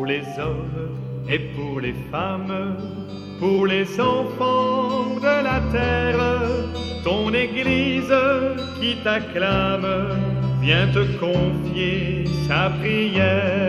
les hommes et pour les femmes, pour les enfants de la terre, ton Église qui t'acclame vient te confier sa prière.